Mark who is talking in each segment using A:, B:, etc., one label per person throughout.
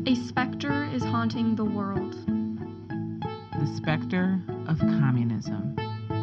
A: A specter is haunting the world.
B: The specter of communism.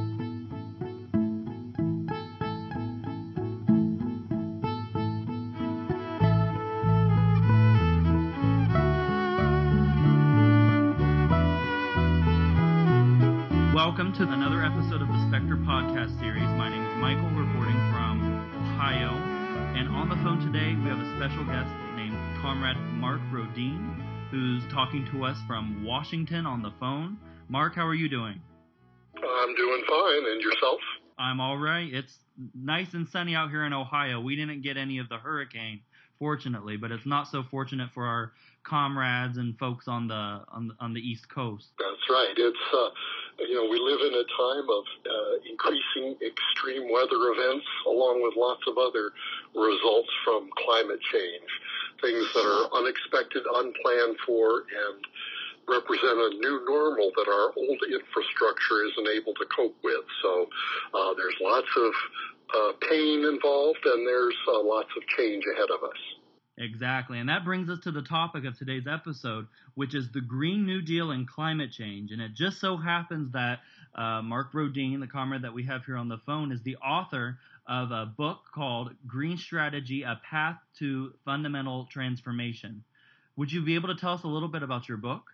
C: Welcome to another episode of the Spectre Podcast Series. My name is Michael, reporting from Ohio. And on the phone today, we have a special guest named Comrade Mark Rodin, who's talking to us from Washington on the phone. Mark, how are you doing?
D: I'm doing fine. And yourself?
C: I'm all right. It's nice and sunny out here in Ohio. We didn't get any of the hurricane, fortunately, but it's not so fortunate for our comrades and folks on the East Coast.
D: That's right. It's we live in a time of increasing extreme weather events, along with lots of other results from climate change, things that are unexpected, unplanned for, and represent a new normal that our old infrastructure isn't able to cope with. So there's lots of pain involved, and there's lots of change ahead of us.
C: Exactly. And that brings us to the topic of today's episode, which is the Green New Deal and climate change. And it just so happens that Mark Rodin, the comrade that we have here on the phone, is the author of a book called Green Strategy, A Path to Fundamental Transformation. Would you be able to tell us a little bit about your book?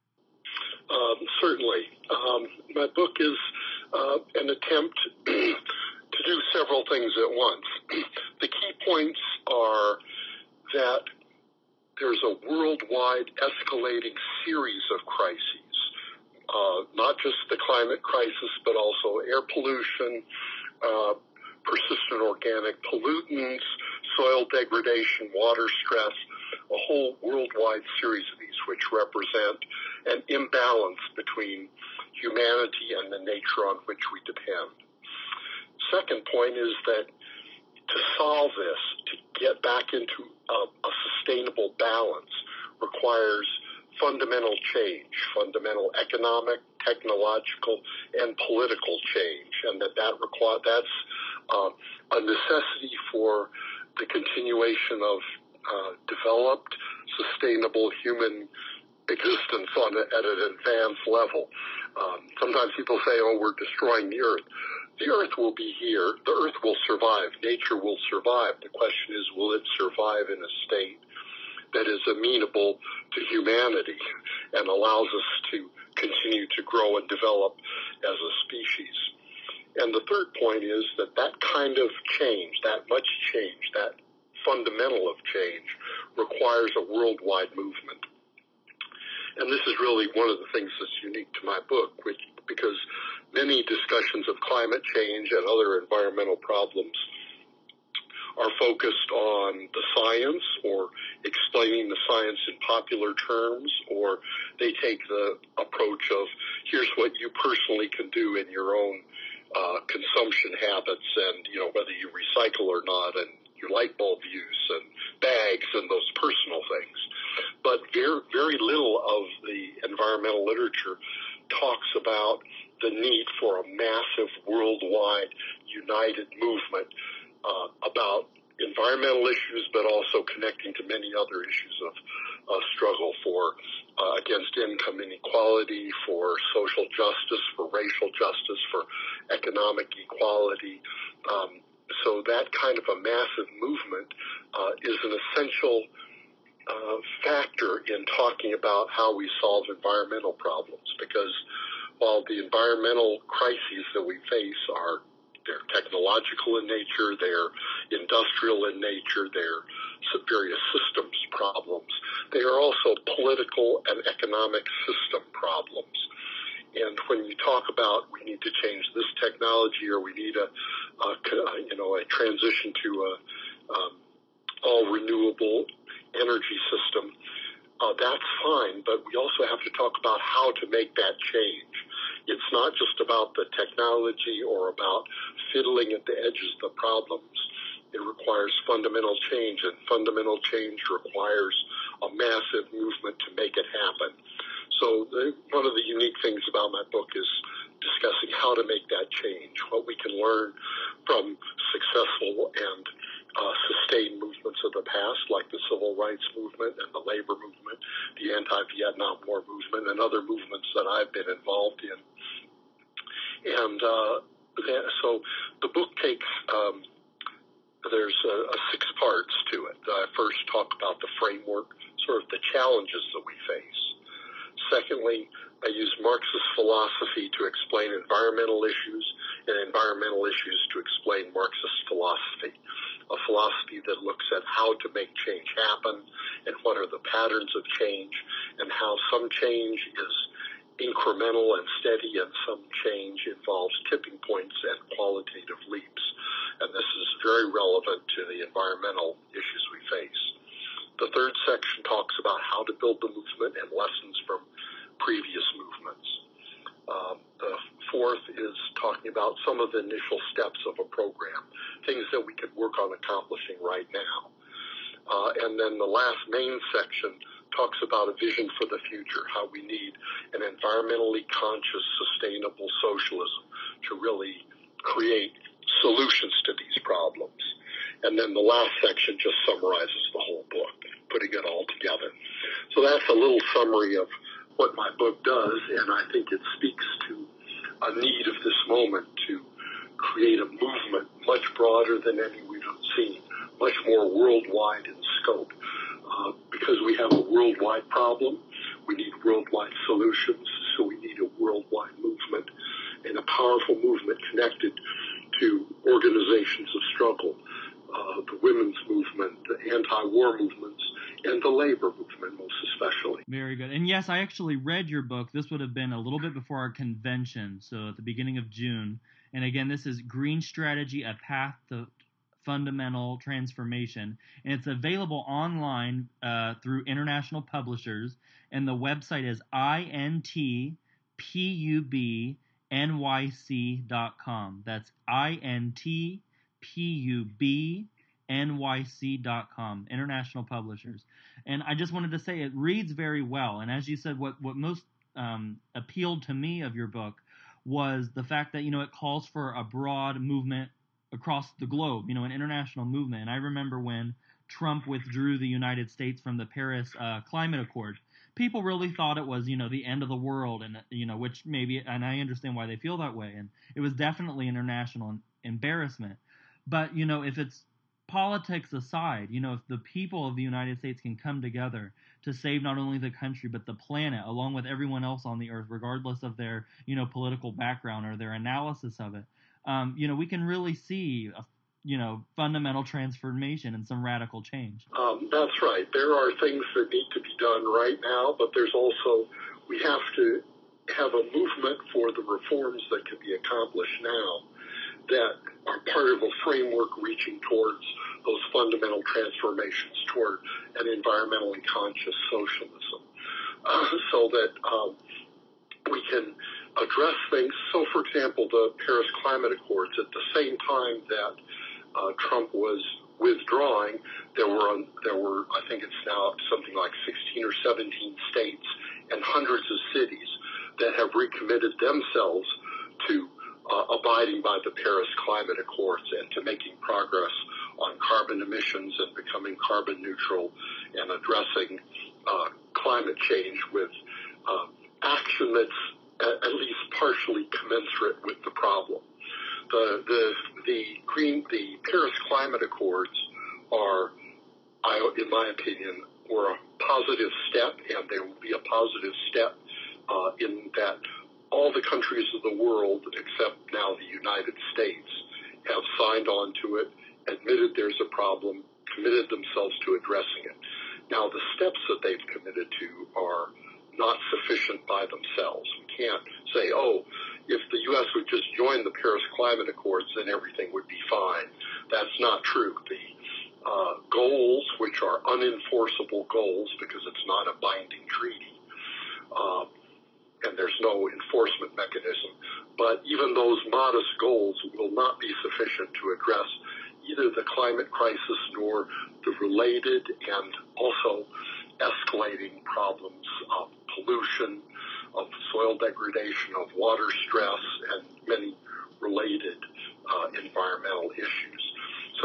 D: Certainly. My book is an attempt to do several things at once. The key points are that there's a worldwide escalating series of crises, not just the climate crisis, but also air pollution, persistent organic pollutants, soil degradation, water stress, a whole worldwide series of these which represent an imbalance between humanity and the nature on which we depend. Second point is that to solve this, to get back into a sustainable balance, requires fundamental change, fundamental economic, technological, and political change, and that's a necessity for the continuation of developed, sustainable human existence at an advanced level. Sometimes people say, we're destroying the earth. The earth will be here. The earth will survive. Nature will survive. The question is, will it survive in a state that is amenable to humanity and allows us to continue to grow and develop as a species? And the third point is that kind of change, that much change, that fundamental of change requires a worldwide movement. And this is really one of the things that's unique to my book, because many discussions of climate change and other environmental problems are focused on the science or explaining the science in popular terms, or they take the approach of here's what you personally can do in your own consumption habits and, whether you recycle or not, and your light bulb use and bags and those personal things. But very, very little of the environmental literature talks about the need for a massive worldwide united movement about environmental issues, but also connecting to many other issues of struggle for against income inequality, for social justice, for racial justice, for economic equality. So that kind of a massive movement is an essential factor in talking about how we solve environmental problems, because while the environmental crises that we face they're technological in nature, they're industrial in nature, they're various systems problems, they are also political and economic system problems. And when you talk about we need to change this technology, or we need a transition to a all renewable energy system, that's fine, but we also have to talk about how to make that change. It's not just about the technology or about fiddling at the edges of the problems. It requires fundamental change, and fundamental change requires a massive movement to make it happen. So one of the unique things about my book is discussing how to make that change, what we can learn from successful and sustained movements of the past, like the civil rights movement and the labor movement, the anti-Vietnam War movement, and other movements that I've been involved in. And so the book takes, there's 6 parts to it. I first talk about the framework, sort of the challenges that we face. Secondly, I use Marxist philosophy to explain environmental issues and environmental issues to explain Marxist philosophy, a philosophy that looks at how to make change happen and what are the patterns of change and how some change is incremental and steady and some change involves tipping points and qualitative leaps. And this is very relevant to the environmental issues we face. The third section talks about how to build the movement and lessons from previous movements. The fourth is talking about some of the initial steps of a program, things that we could work on accomplishing right now. And then the last main section talks about a vision for the future, how we need an environmentally conscious, sustainable socialism to really create solutions to these problems. And then the last section just summarizes the whole book, putting it all together. So that's a little summary of what my book does, and I think it speaks to a need of this moment to create a movement much broader than any we've seen, much more worldwide in scope. Because we have a worldwide problem, we need worldwide solutions, so we need a worldwide movement and a powerful movement connected to organizations of struggle, the women's movement, the anti-war movements, and the labor movement most especially.
C: Very good. And yes, I actually read your book. This would have been a little bit before our convention, so at the beginning of June. And again, this is Green Strategy, A Path to Fundamental Transformation. And it's available online through international publishers. And the website is intpubnyc.com. That's intpubnyc.com, international publishers. And I just wanted to say it reads very well. And as you said, what most appealed to me of your book was the fact that, it calls for a broad movement across the globe, an international movement. And I remember when Trump withdrew the United States from the Paris Climate Accord, people really thought it was, the end of the world, and, which maybe, and I understand why they feel that way. And it was definitely international embarrassment. But, if it's politics aside, if the people of the United States can come together to save not only the country but the planet, along with everyone else on the earth, regardless of their, political background or their analysis of it, we can really see a, fundamental transformation and some radical change.
D: That's right. There are things that need to be done right now, but there's also, we have to have a movement for the reforms that can be accomplished now that are part of a framework reaching towards those fundamental transformations toward an environmentally conscious socialism, so that we can address things. So, for example, the Paris Climate Accords, at the same time that Trump was withdrawing, there were, I think it's now something like 16 or 17 states and hundreds of cities that have recommitted themselves to abiding by the Paris Climate Accords and to making progress on carbon emissions and becoming carbon neutral and addressing climate change with action that's at least partially commensurate with the problem. The Paris Climate Accords are, in my opinion, were a positive step, and they will be a positive step in that all the countries of the world, except now the United States, have signed on to it, admitted there's a problem, committed themselves to addressing it. Now, the steps that they've committed to are not sufficient by themselves. We can't say, if the U.S. would just join the Paris Climate Accords, then everything would be fine. That's not true. The goals, which are unenforceable goals because it's not a binding treaty, and there's no enforcement mechanism, but even those modest goals will not be sufficient to address either the climate crisis nor the related and also escalating problems of pollution, of soil degradation, of water stress, and many related environmental issues. So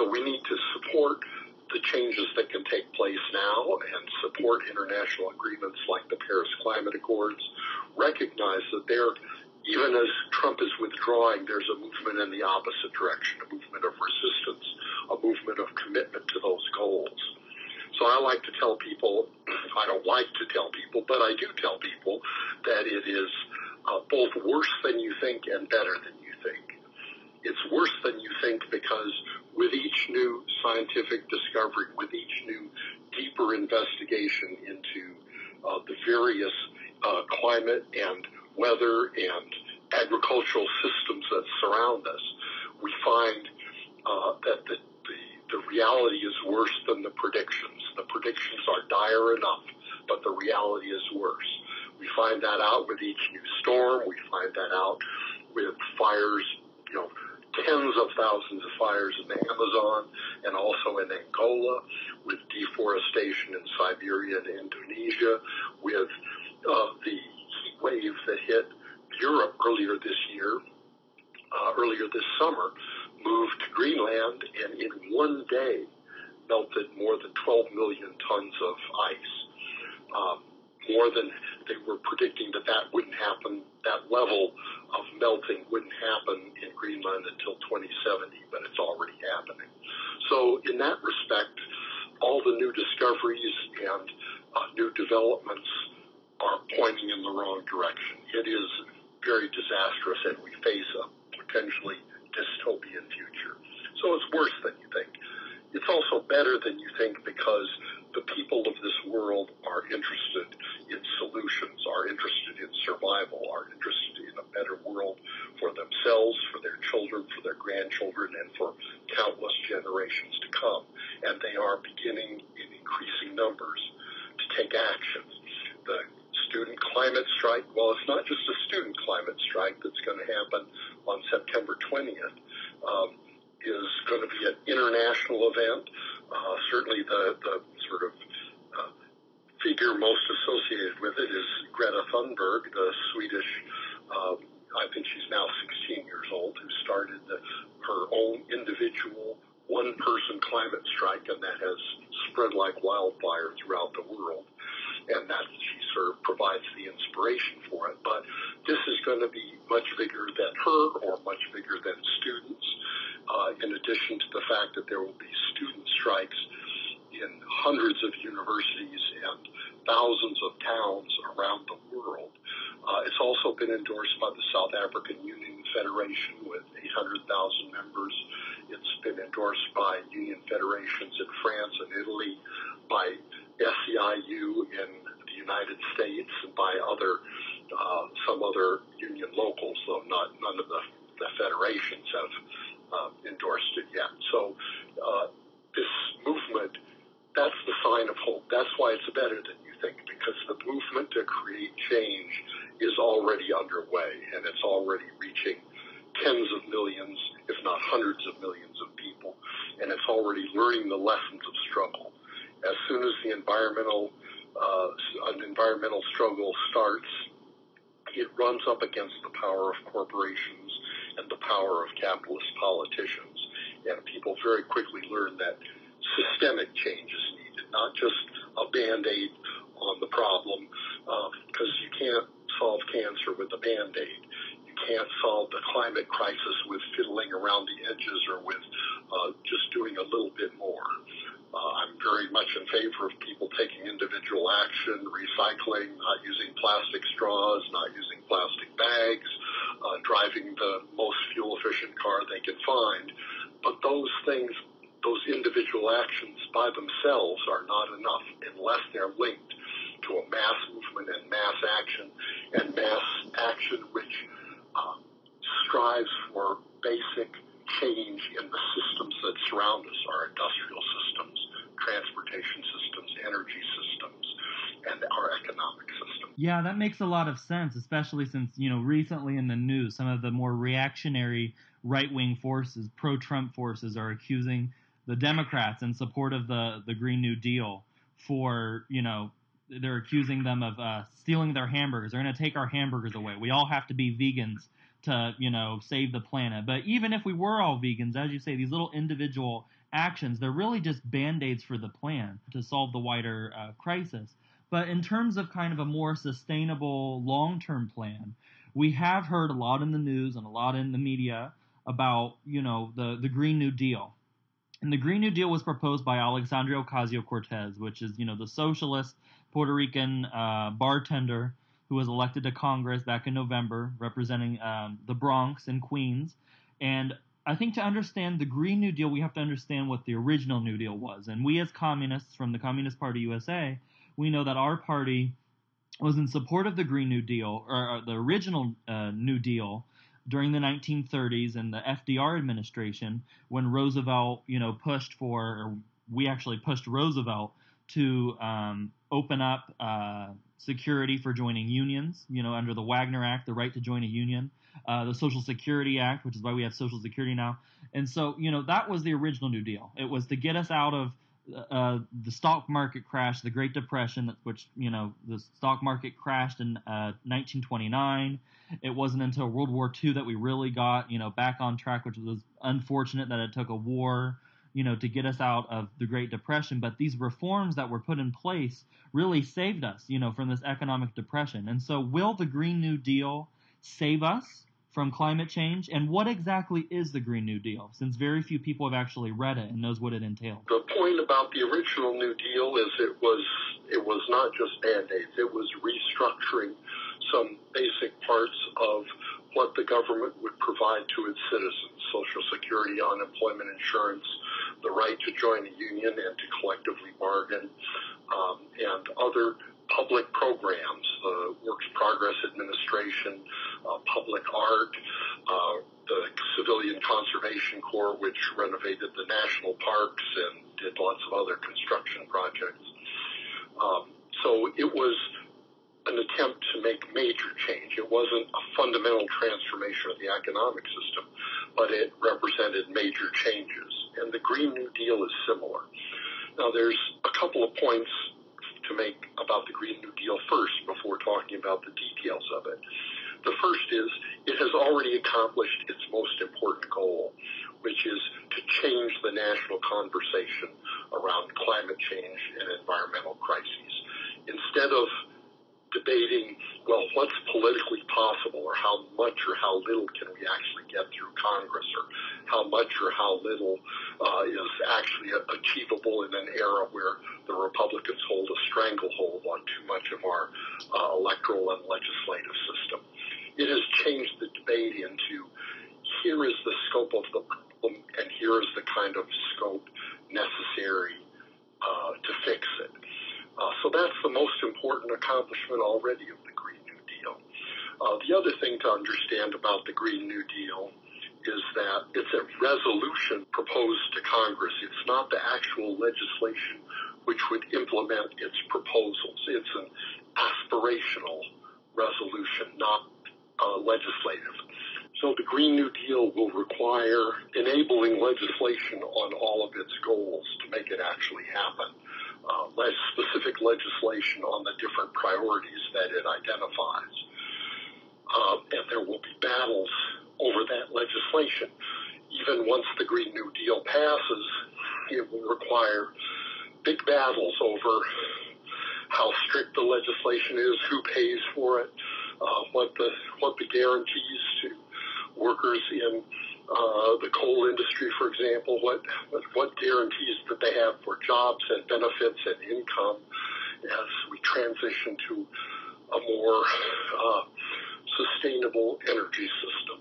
D: So we need to support the changes that can take place now and support international agreements like the Paris Climate Accords, recognize that even as Trump is withdrawing, there's a movement in the opposite direction, a movement of resistance, a movement of commitment to those goals. So I like to tell people, I don't like to tell people, but I do tell people that it is both worse than you think and better than you think. It's worse than you think because with each new scientific discovery, with each new deeper investigation into the various climate and weather and agricultural systems that surround us, we find that the reality is worse than the predictions. The predictions are dire enough, but the reality is worse. We find that out with each new storm. We find that out with fires, tens of thousands of fires in the Amazon and also in Angola, with deforestation in Siberia and Indonesia, with the heat wave that hit Europe earlier this summer, moved to Greenland and in one day melted more than 12 million tons of ice. More than they were predicting that wouldn't happen, that level of melting wouldn't happen in Greenland until 2070, but it's already happening. So in that respect, all the new discoveries and new developments are pointing in the wrong direction. It is very disastrous, and we face a potentially dystopian future. So it's worse than you think. It's also better than you think because the people of this world are interested in solutions, are interested in survival, are interested in a better world for themselves, for their children, for their grandchildren, and for countless generations to come. And they are beginning in increasing numbers to take action. The student climate strike, well, it's not just a student climate strike that's going to happen on September 20th, is going to be an international event. Certainly the sort of figure most associated with it is Greta Thunberg, the Swedish, I think she's now 16 years old, who started her own individual one-person climate strike, and that has spread like wildfire throughout the world. And that she sort of provides the inspiration for it. But this is going to be much bigger than her or much bigger than students, in addition to the fact that there will be student strikes in hundreds of universities and thousands of towns around the world. It's also been endorsed by the South African Union Federation with 800,000 members. It's been endorsed by union federations in France and Italy, by SEIU in the United States, and by some other union locals, though none of the federations have endorsed it yet. So this movement, that's the sign of hope. That's why it's better than you think, because the movement to create change is already underway, and it's already reaching tens of millions, if not hundreds of millions of people, and it's already learning the lessons of struggle. As soon as an environmental struggle starts, it runs up against the power of corporations and the power of capitalist politicians. And people very quickly learn that systemic change is needed, not just a Band-Aid on the problem, because you can't solve cancer with a Band-Aid. You can't solve the climate crisis with fiddling around the edges or with just doing a little bit more. I'm very much in favor of people taking individual action, recycling, not using plastic straws, not using plastic bags, driving the most fuel-efficient car they can find. But those things, those individual actions by themselves are not enough unless they're linked to a mass movement and mass action which strives for basic change in the systems that surround us, our industrial systems, transportation systems, energy systems, and our economic system.
C: Yeah, that makes a lot of sense, especially since, recently in the news, some of the more reactionary right-wing forces, pro-Trump forces, are accusing the Democrats in support of the Green New Deal for, they're accusing them of stealing their hamburgers. They're going to take our hamburgers away. We all have to be vegans to, save the planet. But even if we were all vegans, as you say, these little individual actions, they're really just band-aids for the plan to solve the wider crisis. But in terms of kind of a more sustainable long-term plan, we have heard a lot in the news and a lot in the media about, the Green New Deal. And the Green New Deal was proposed by Alexandria Ocasio-Cortez, which is, the socialist Puerto Rican bartender who was elected to Congress back in November, representing the Bronx and Queens. And I think to understand the Green New Deal, we have to understand what the original New Deal was. And we as communists from the Communist Party USA, we know that our party was in support of the Green New Deal, or the original New Deal, during the 1930s and the FDR administration, when Roosevelt, we actually pushed Roosevelt to open up security for joining unions, under the Wagner Act, the right to join a union, the Social Security Act, which is why we have Social Security now. And so, that was the original New Deal. It was to get us out of the stock market crash, the Great Depression, which, the stock market crashed in 1929. It wasn't until World War II that we really got, back on track, which was unfortunate that it took a war, to get us out of the Great Depression. But these reforms that were put in place really saved us, from this economic depression. And so will the Green New Deal save us from climate change? And what exactly is the Green New Deal, since very few people have actually read it and knows what it entails?
D: The point about the original New Deal is it was not just Band-Aids. It was restructuring some basic parts of what the government would provide to its citizens: Social Security, unemployment insurance, the right to join a union and to collectively bargain, and other public programs, the Works Progress Administration, public art, the Civilian Conservation Corps, which renovated the national parks and did lots of other construction projects. So it was an attempt to make major change. It wasn't a fundamental transformation of the economic system, but it represented major changes. And the Green New Deal is similar. Now, there's a couple of points to make about the Green New Deal first before talking about the details of it. The first is it has already accomplished its most important goal, which is to change the national conversation around climate change and environmental crises. Instead of debating, well, what's politically possible, or how much or how little can we actually get through Congress, or how much or how little is actually achievable in an era where the Republicans hold a stranglehold on too much of our electoral and legislative system. It has changed the debate into, here is the scope of the problem, and here is the kind of scope necessary to fix it. So that's the most important accomplishment already of the Green New Deal. The other thing to understand about the Green New Deal is that it's a resolution proposed to Congress. It's not the actual legislation which would implement its proposals. It's an aspirational resolution, not legislative. So the Green New Deal will require enabling legislation on all of its goals to make it actually happen. Less specific legislation on the different priorities that it identifies. And there will be battles over that legislation. Even once the Green New Deal passes, it will require big battles over how strict the legislation is, who pays for it, what the guarantees to workers in the coal industry, for example, what guarantees that they have for jobs and benefits and income as we transition to a more sustainable energy system.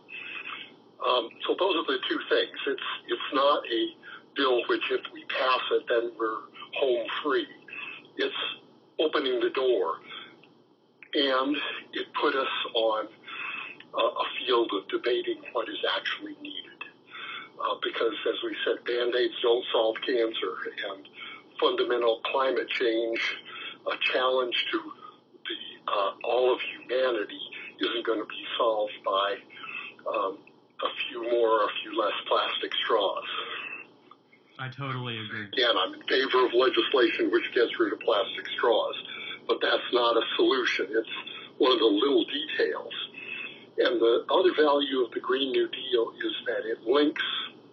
D: So those are the two things. It's not a bill which, if we pass it, then we're home free. It's opening the door, and it put us on a field of debating what is actually needed. Because, as we said, Band-Aids don't solve cancer, and fundamental climate change, a challenge to all of humanity, isn't going to be solved by a few more or a few less plastic straws.
C: I totally agree.
D: Again, I'm in favor of legislation which gets rid of plastic straws, but that's not a solution. It's one of the little details. And the other value of the Green New Deal is that it links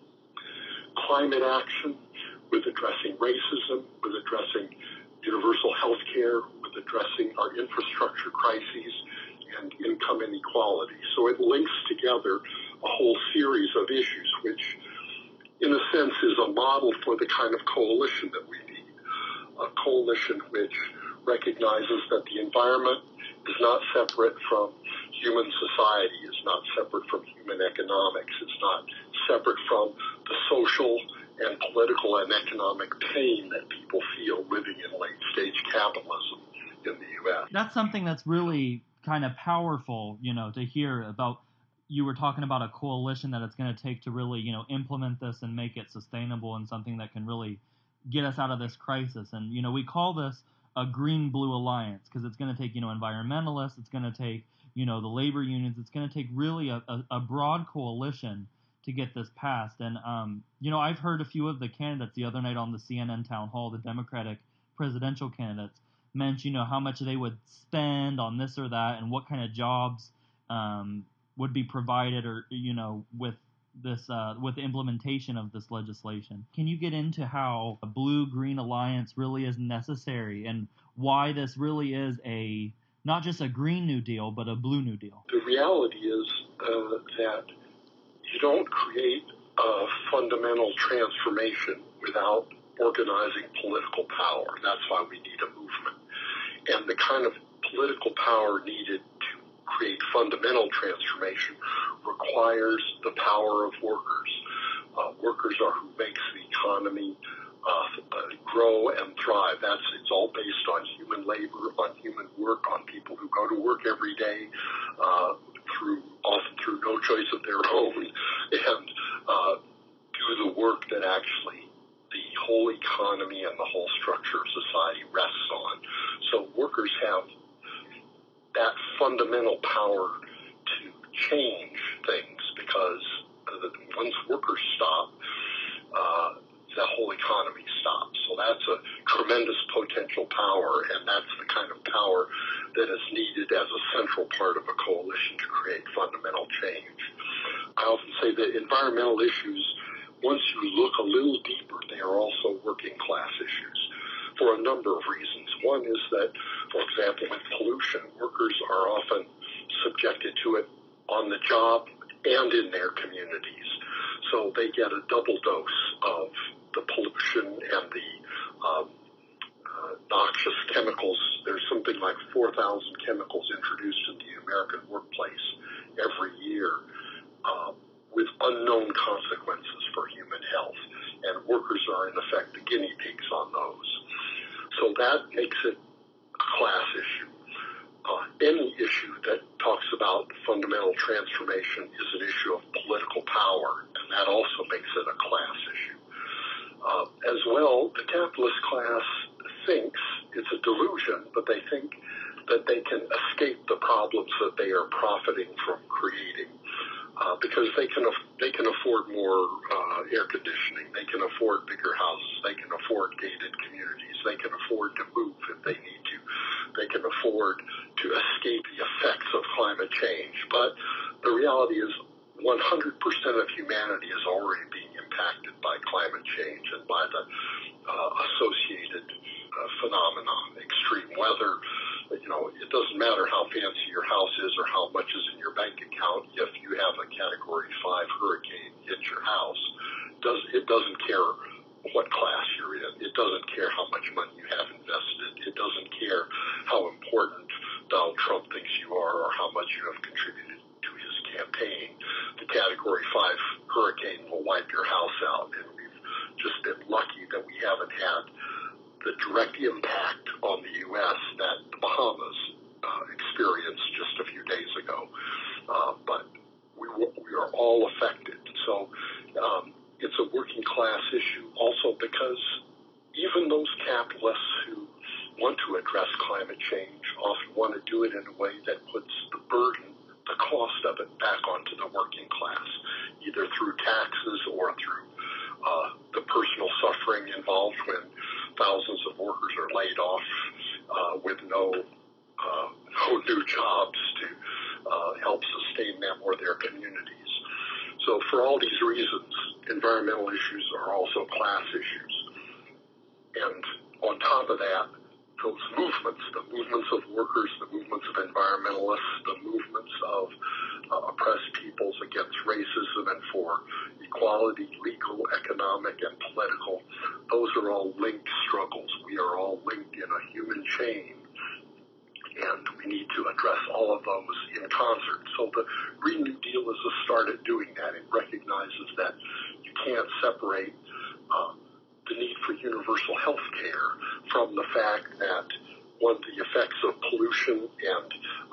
D: climate action with addressing racism, with addressing universal health care, with addressing our infrastructure crises and income inequality. So it links together a whole series of issues, which in a sense is a model for the kind of coalition that we need. A coalition which recognizes that the environment is not separate from human society, is not separate from human economics, it's not separate from the social and political and economic pain that people feel living in late-stage capitalism in the U.S.
C: That's something that's really kind of powerful, to hear about. You were talking about a coalition that it's going to take to really, implement this and make it sustainable and something that can really get us out of this crisis. And, we call this a green-blue alliance because it's going to take, environmentalists, it's going to take, the labor unions, it's going to take really a broad coalition to get this passed. And, I've heard a few of the candidates the other night on the CNN town hall, the Democratic presidential candidates, mention, how much they would spend on this or that and what kind of jobs would be provided or, with this, with the implementation of this legislation. Can you get into how a blue-green alliance really is necessary and why this really is not just a Green New Deal, but a Blue New Deal?
D: The reality is that you don't create a fundamental transformation without organizing political power. That's why we need a movement. And the kind of political power needed to create fundamental transformation requires the power of workers. Workers are who makes the economy grow and thrive. It's all based on human labor, on human work, on people who go to work every day, often through no choice of their own, and do the work that actually the whole economy and the whole structure of society rests on. So workers have that fundamental power to change things because once workers stop, the whole economy stops. So that's a tremendous potential power, and that's the kind of power that is needed as a central part of a coalition to create fundamental change. I often say that environmental issues, once you look a little deeper, they are also working class issues for a number of reasons. One is that, for example, with pollution, workers are often subjected to it on the job and in their communities. So they get a double dose of the pollution and the noxious chemicals. There's something like 4,000 chemicals introduced in the American workplace every year with unknown consequences for human health. And workers are, in effect, the guinea pigs on those. So that makes it a class issue. Any issue that talks about fundamental transformation is an issue of political power, and that also makes it a class issue. As well, the capitalist class thinks it's a delusion, but they think that they can escape the problems that they are profiting from creating because they can afford more air conditioning, they can afford bigger houses, they can afford gated communities, they can afford to move if they need to, they can afford to escape the effects of climate change. But the reality is 100% of humanity is already being impacted by climate change and by the associated phenomenon, extreme weather. It doesn't matter how fancy your house is or how much is in your bank account. If you have a Category 5 hurricane hit your house, it doesn't care what class you're in. It doesn't care how much money you have invested. It doesn't care how important Donald Trump thinks you are or how much you have contributed to his campaign. The Category 5 hurricane will wipe your house out, and we've just been lucky that we haven't had the direct impact on the U.S. that the Bahamas experienced just a few days ago. But we are all affected. So it's a working class issue also because even those capitalists who want to address climate change often want to do it in a way that puts the burden, the cost of it, back onto the working class, either through taxes or through the personal suffering involved when thousands of workers are laid off with no new jobs to help sustain environmental issues are also class issues. And on top of that, those movements, the movements of workers, the movements of environmentalists, the movements of oppressed peoples against racism and for equality, legal, economic, and political, those are all linked struggles. We are all linked in a human chain, and we need to address all of those in concert. So the Green New Deal is a start at doing that. It recognizes that you can't separate the need for universal health care from the fact that, one, the effects of pollution and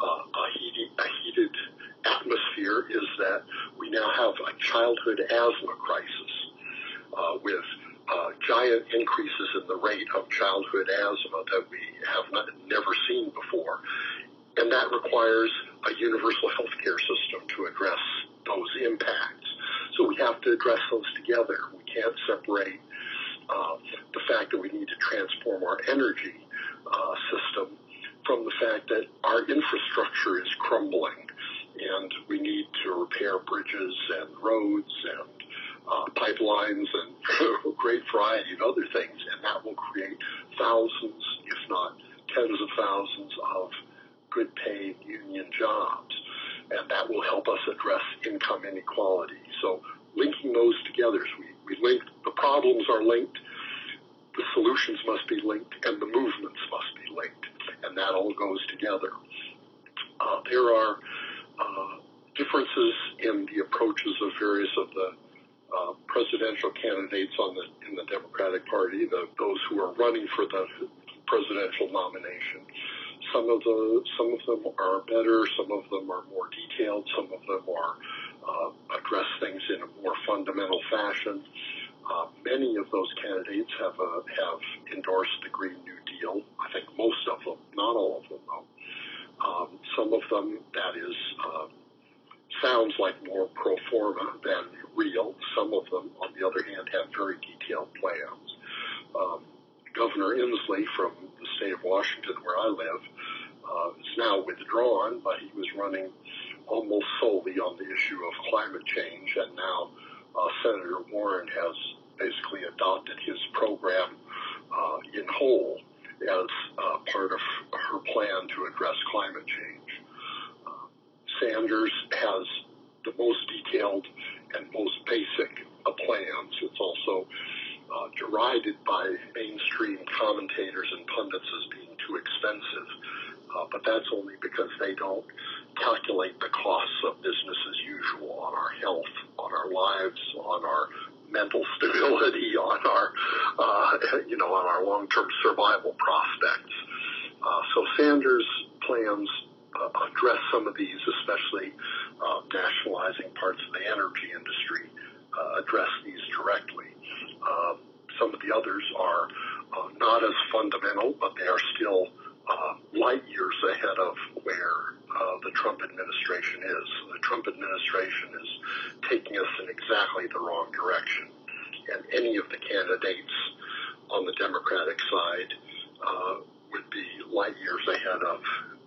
D: a heated atmosphere is that we now have a childhood asthma crisis with giant increases in the rate of childhood asthma that we have never seen before. And that requires a universal health care system to address those impacts. So we have to address those together. We can't separate the fact that we need to transform our energy system from the fact that our infrastructure is crumbling and we need to repair bridges and roads and pipelines and a great variety of other things, and that will create thousands, if not tens of thousands, of good-paid union jobs, and that will help us address income inequality. So linking those together, we link, the problems are linked, the solutions must be linked, and the movements must be linked, and that all goes together. There are differences in the approaches of various of the presidential candidates in the Democratic Party, those who are running for the presidential nomination. Some of them are better, some of them are more detailed, some of them are address things in a more fundamental fashion. Many of those candidates have endorsed the Green New Deal. I think most of them, not all of them, though. Some of them, that is, sounds like more pro forma than real. Some of them, on the other hand, have very detailed plans. Governor Inslee from the state of Washington, where I live, is now withdrawn, but he was running almost solely on the issue of climate change, and now Senator Warren has basically adopted his program in whole as part of her plan to address climate change. Sanders has the most detailed and most basic of plans. It's also derided by mainstream commentators and pundits as being too expensive, but that's only because they don't calculate the costs of business as usual on our health, on our lives, on our mental stability, on our, on our long-term survival prospects. So Sanders' plans address some of these, especially nationalizing parts of the energy industry, address these directly. Some of the others are not as fundamental, but they are still light years ahead of where the Trump administration is. The Trump administration is taking us in exactly the wrong direction, and any of the candidates on the Democratic side would be light years ahead of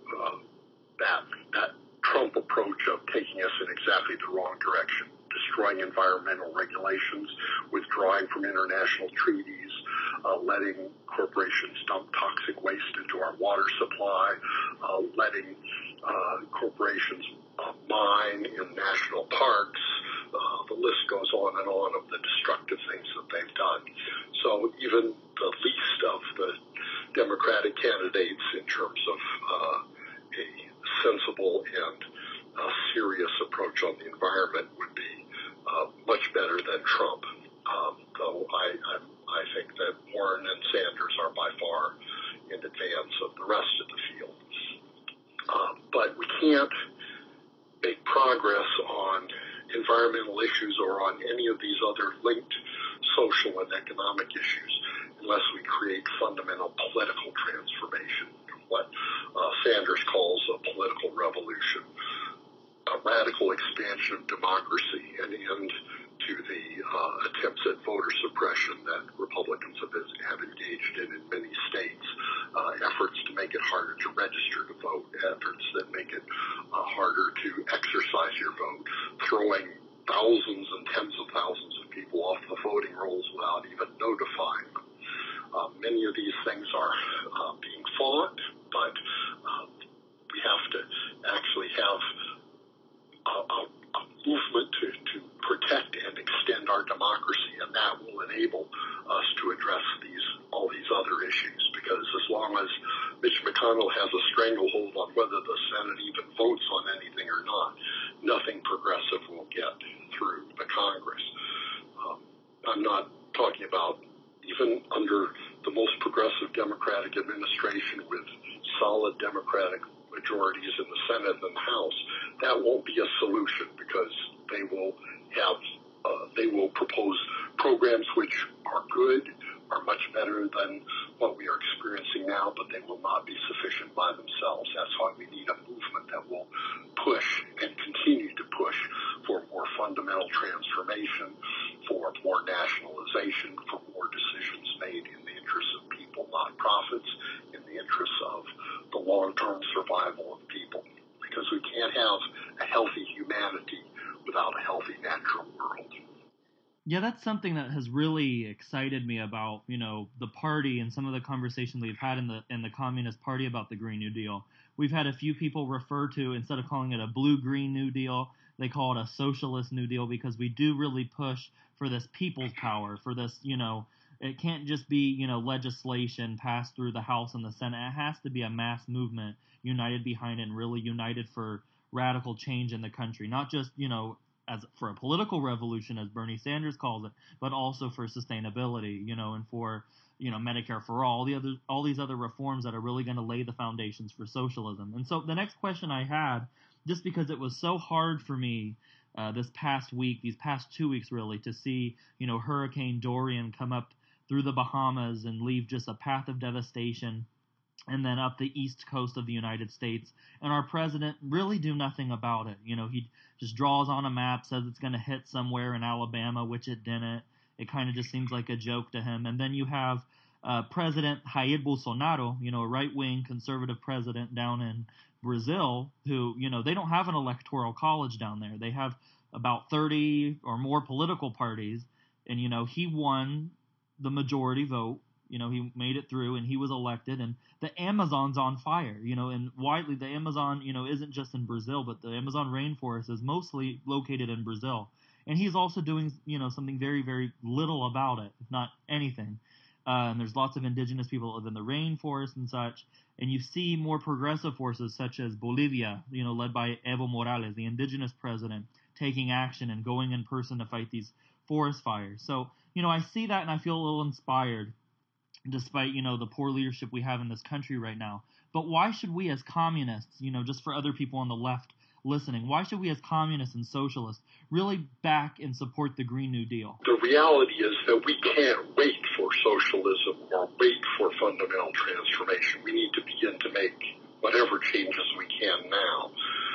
D: that Trump approach of taking us in exactly the wrong direction, destroying environmental regulations, withdrawing from international treaties, letting corporations dump toxic waste into our water supply, letting corporations mine in national parks. The list goes on and on of the destructive things that they've done. So even the least of the Democratic candidates in terms of a sensible and serious approach on the environment would be much better than Trump, though I think that Warren and Sanders are by far in advance of the rest of the field. But we can't make progress on environmental issues or on any of these other linked social and economic issues unless we create fundamental political transformation, what Sanders calls a political revolution, a radical expansion of democracy, and end to the attempts at voter suppression that Republicans have engaged in many states, efforts to make it harder to register to vote, efforts that make it harder to exercise your vote, throwing thousands and tens of thousands of people off the voting rolls without even notifying them. Many of these things are being fought, but we have to actually have a movement to protect and extend our democracy, and that will enable us to address all these other issues, because as long as Mitch McConnell has a stranglehold on whether the Senate even votes on anything or not, nothing progressive will get through the Congress. I'm not talking about even under the most progressive Democratic administration with solid Democratic majorities in the Senate and the House. That won't be a solution, because they will propose programs which are good, are much better than what we are experiencing now, but they will not be sufficient by themselves. That's why we need a movement that will push and continue to push for more fundamental transformation, for more nationalization, for more decisions made in the interests of people, not profits, in the interests of the long-term survival of people. Because we can't have a healthy humanity without a healthy natural world.
C: Yeah, that's something that has really excited me about, the party and some of the conversations we've had in the Communist Party about the Green New Deal. We've had a few people refer to, instead of calling it a blue-green New Deal, they call it a socialist New Deal, because we do really push for this people's power, for this, it can't just be, legislation passed through the House and the Senate. It has to be a mass movement united behind it and really united for radical change in the country, not just, as for a political revolution, as Bernie Sanders calls it, but also for sustainability, and for, Medicare for all these other reforms that are really going to lay the foundations for socialism. And so the next question I had, just because it was so hard for me this past week, these past 2 weeks really, to see, Hurricane Dorian come up through the Bahamas and leave just a path of devastation, and then up the east coast of the United States, and our president really do nothing about it. He just draws on a map, says it's going to hit somewhere in Alabama, which it didn't. It kind of just seems like a joke to him. And then you have President Jair Bolsonaro, a right-wing conservative president down in Brazil, who, they don't have an electoral college down there. They have about 30 or more political parties, and, he won the majority vote. He made it through and he was elected, and the Amazon's on fire, and widely the Amazon, isn't just in Brazil, but the Amazon rainforest is mostly located in Brazil. And he's also doing, something very, very little about it, if not anything. And there's lots of indigenous people that live in the rainforest and such. And you see more progressive forces such as Bolivia, led by Evo Morales, the indigenous president, taking action and going in person to fight these forest fires. So, I see that and I feel a little inspired, despite, the poor leadership we have in this country right now. But why should we as communists, just for other people on the left listening, why should we as communists and socialists really back and support the Green New Deal?
D: The reality is that we can't wait for socialism or wait for fundamental transformation. We need to begin to make whatever changes we can now.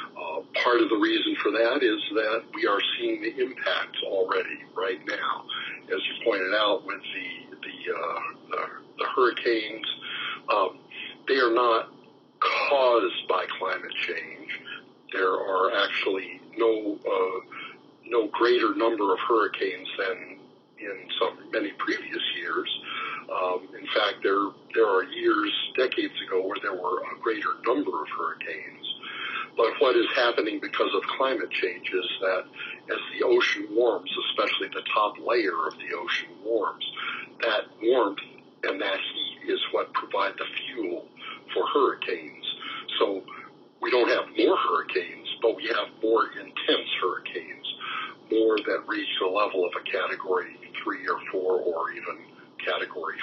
D: Part of the reason for that is that we are seeing the impacts already right now. As you pointed out with the hurricanes, they are not caused by climate change. There are actually no greater number of hurricanes than in many previous years. In fact, there are decades ago, where there were a greater number of hurricanes. But what is happening because of climate change is that as the ocean warms, especially the top layer of the ocean warms, that warmth and that heat is what provide the fuel for hurricanes. So we don't have more hurricanes, but we have more intense hurricanes, more that reach the level of a Category 3 or 4 or even Category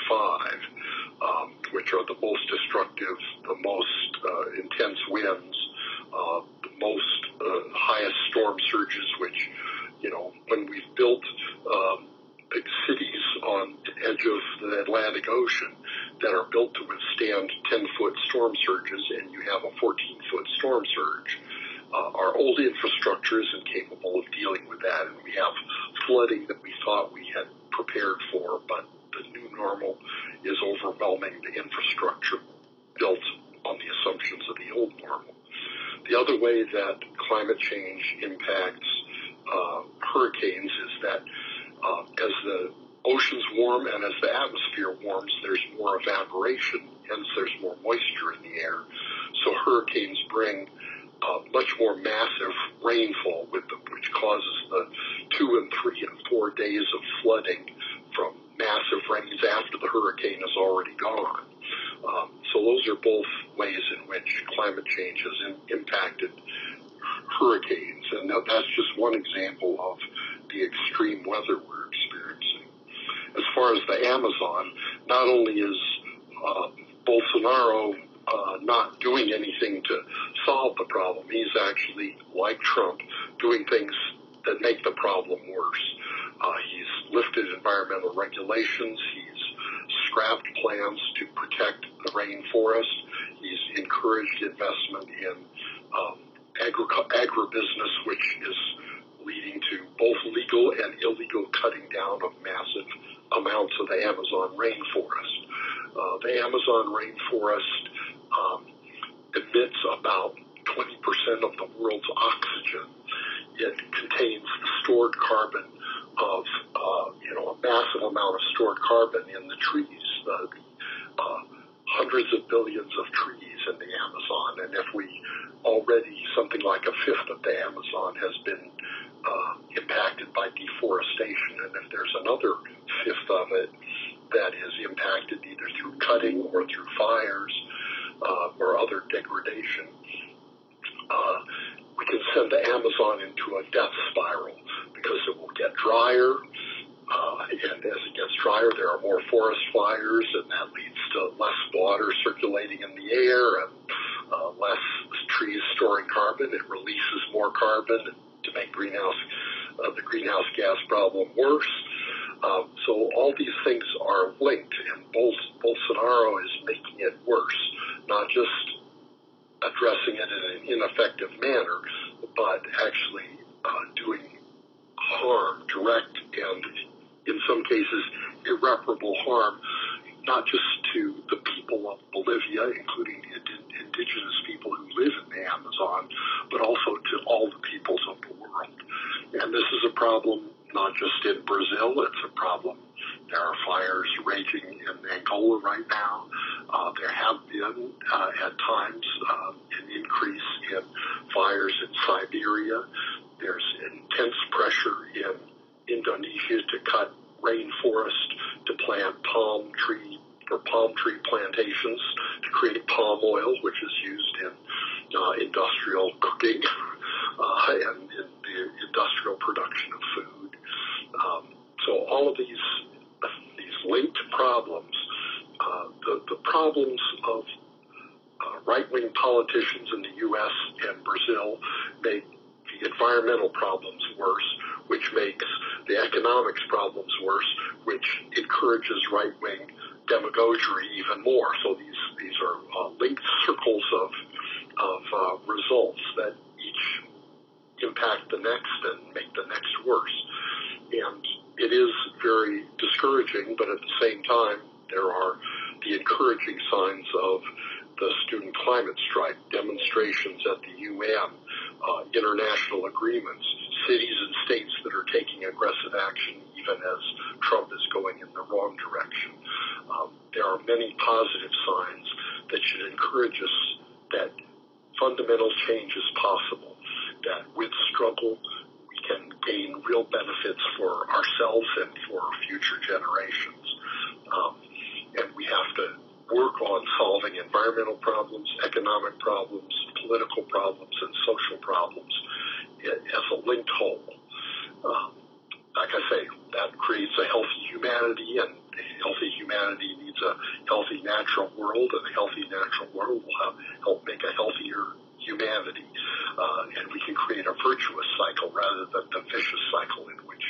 D: 5, which are the most destructive, the most intense winds, the most highest storm surges, which, when we've built big cities on the edge of the Atlantic Ocean that are built to withstand 10-foot storm surges, and you have a 14-foot storm surge, our old infrastructure isn't capable of dealing with that, and we have flooding that we thought we had prepared for, but the new normal is overwhelming the infrastructure built on the assumptions of the old normal. The other way that climate change impacts hurricanes is that As the oceans warm and as the atmosphere warms, there's more evaporation, hence there's more moisture in the air. So hurricanes bring much more massive rainfall with them, which causes the 2 and 3 and 4 days of flooding from massive rains after the hurricane is already gone. So those are both ways in which climate change has impacted hurricanes, and that's just one example of the extreme weather we're experiencing. As far as the Amazon, not only is Bolsonaro not doing anything to solve the problem, he's actually, like Trump, doing things that make the problem worse. He's lifted environmental regulations. He's scrapped plans to protect the rainforest. He's encouraged investment in agribusiness, which is leading to both legal and illegal cutting down of massive amounts of the Amazon rainforest. The Amazon rainforest emits about 20% of the world's oxygen. It contains stored carbon of, a massive amount of stored carbon in the trees, the hundreds of billions of trees in the Amazon. And if we already, something like a fifth of the Amazon has been impacted by deforestation, and if there's another fifth of it that is impacted either through cutting or through fires or other degradation, we can send the Amazon into a death spiral because it will get drier, and as it gets drier, there are more forest fires, and that leads to less water circulating in the air and less trees storing carbon. It releases more carbon to make the greenhouse gas problem worse. So all these things are linked, and Bolsonaro is making it worse, not just addressing it in an ineffective manner, but actually doing harm, direct and in some cases irreparable harm, not just to the people of Bolivia, including indigenous people who live in the Amazon, but also to all the peoples of the world. And this is a problem not just in Brazil, it's a problem. There are fires raging in Angola right now. There have been, at times, an increase in fires in Siberia. There's intense pressure in Indonesia to cut rainforest to plant palm tree plantations to create palm oil, which is used in industrial cooking and in the industrial production of food. So all of these linked problems, the problems of right-wing politicians in the U.S. and Brazil make the environmental problems worse, which makes the economics problems worse, which encourages right-wing demagoguery even more. So these are linked circles of results that each impact the next and make the next worse. And it is very discouraging, but at the same time, there are the encouraging signs of the student climate strike, demonstrations at the UN, international agreements, cities and states that are taking aggressive action even as Trump is going in the wrong direction. There are many positive signs that should encourage us that fundamental change is possible, that with struggle we can gain real benefits for ourselves and for future generations. And we have to work on solving environmental problems, economic problems, political problems, and social problems as a linked whole. Like I say, that creates a healthy humanity, and a healthy humanity needs a healthy natural world, and a healthy natural world will help make a healthier humanity. And we can create a virtuous cycle rather than the vicious cycle in which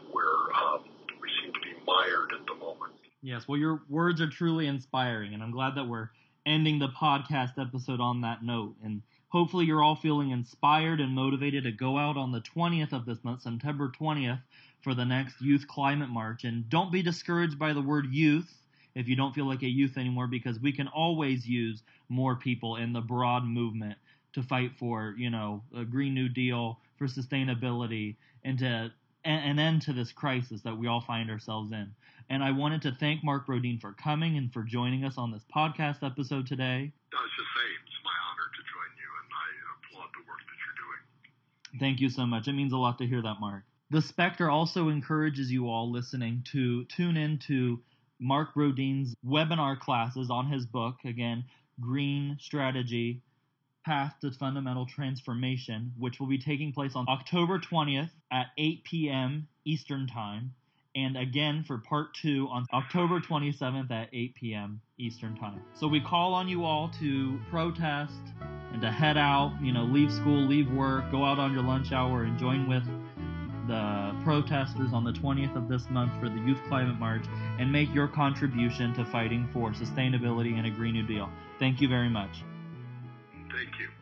D: we seem to be mired at the moment.
C: Yes, well, your words are truly inspiring, and I'm glad that we're ending the podcast episode on that note. And hopefully you're all feeling inspired and motivated to go out on the 20th of this month, September 20th, for the next Youth Climate March. And don't be discouraged by the word youth if you don't feel like a youth anymore, because we can always use more people in the broad movement to fight for, a Green New Deal, for sustainability, and to an end to this crisis that we all find ourselves in. And I wanted to thank Mark Brodin for coming and for joining us on this podcast episode today.
D: I was just saying, it's my honor to join you, and I applaud the work that you're doing.
C: Thank you so much. It means a lot to hear that, Mark. The Spectre also encourages you all listening to tune in to Mark Brodin's webinar classes on his book, again, Green Strategy, Path to Fundamental Transformation, which will be taking place on October 20th at 8 p.m. Eastern Time, and again for part 2 on October 27th at 8 p.m. Eastern Time. So we call on you all to protest and to head out, leave school, leave work, go out on your lunch hour and join with the protesters on the 20th of this month for the Youth Climate March and make your contribution to fighting for sustainability and a Green New Deal. Thank you very much.
D: Thank you.